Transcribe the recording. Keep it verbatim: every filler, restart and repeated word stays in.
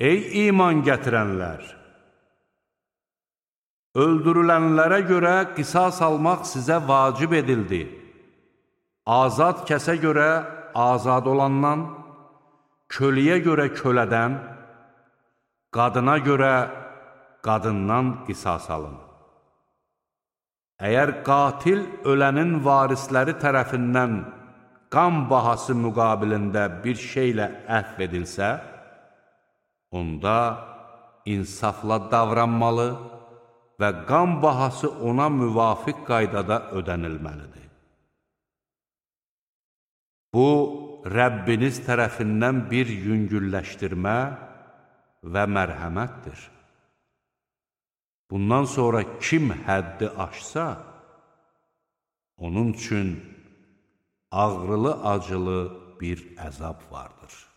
Ey iman gətirənlər! Öldürülənlərə görə qisas almaq sizə vacib edildi. Azad kəsə görə azad olandan, köləyə görə kölədən, qadına görə qadından qisas alın. Əgər qatil ölənin varisləri tərəfindən qan bahası müqabilində bir şeylə əhv edilsə, onda insafla davranmalı və qan bahası ona müvafiq qaydada ödənilməlidir. Bu, Rəbbiniz tərəfindən bir yüngülləşdirmə və mərhəmətdir. Bundan sonra kim həddi aşsa, onun üçün ağrılı-acılı bir əzab vardır.